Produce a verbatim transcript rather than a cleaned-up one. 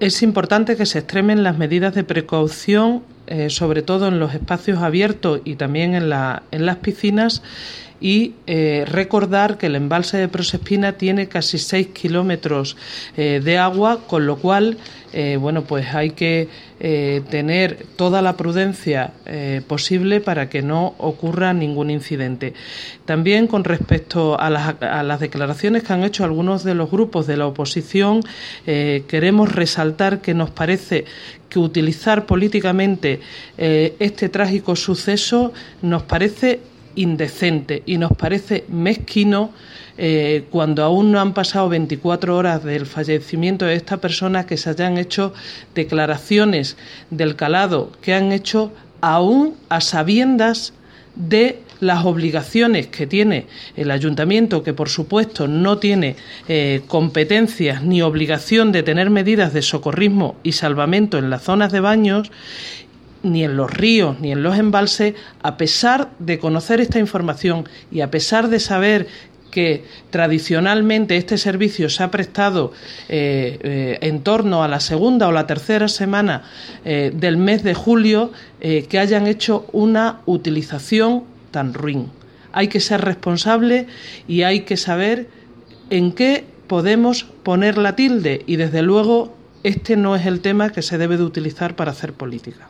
Es importante que se extremen las medidas de precaución, eh, sobre todo en los espacios abiertos y también en, la, en las piscinas, y eh, recordar que el embalse de Prosespina tiene casi seis kilómetros eh, de agua, con lo cual eh, bueno, pues hay que eh, tener toda la prudencia eh, posible para que no ocurra ningún incidente. También con respecto a las, a las declaraciones que han hecho algunos de los grupos de la oposición, eh, queremos resaltar que nos parece que utilizar políticamente eh, este trágico suceso nos parece indecente y nos parece mezquino eh, cuando aún no han pasado veinticuatro horas del fallecimiento de esta persona, que se hayan hecho declaraciones del calado que han hecho aún a sabiendas de las obligaciones que tiene el ayuntamiento, que por supuesto no tiene eh, competencias ni obligación de tener medidas de socorrismo y salvamento en las zonas de baños, ni en los ríos, ni en los embalses, a pesar de conocer esta información y a pesar de saber que tradicionalmente este servicio se ha prestado eh, eh, en torno a la segunda o la tercera semana eh, del mes de julio, eh, que hayan hecho una utilización tan ruin. Hay que ser responsable y hay que saber en qué podemos poner la tilde, y desde luego este no es el tema que se debe de utilizar para hacer política.